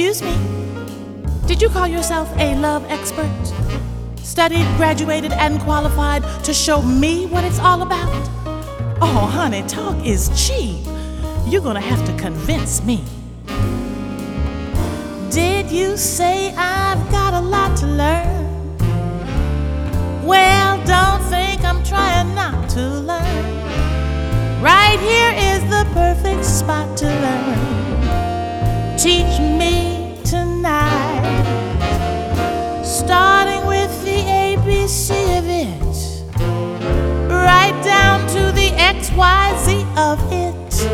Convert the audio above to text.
Excuse me, did you call yourself a love expert? Studied, graduated, and qualified to show me what it's all about? Oh, honey, talk is cheap. You're gonna have to convince me. Did you say I've got a lot to learn? Well, don't think I'm trying not to learn. Right here is the perfect spot to learn. Teach me tonight, starting with the ABC of it, right down to the XYZ of it.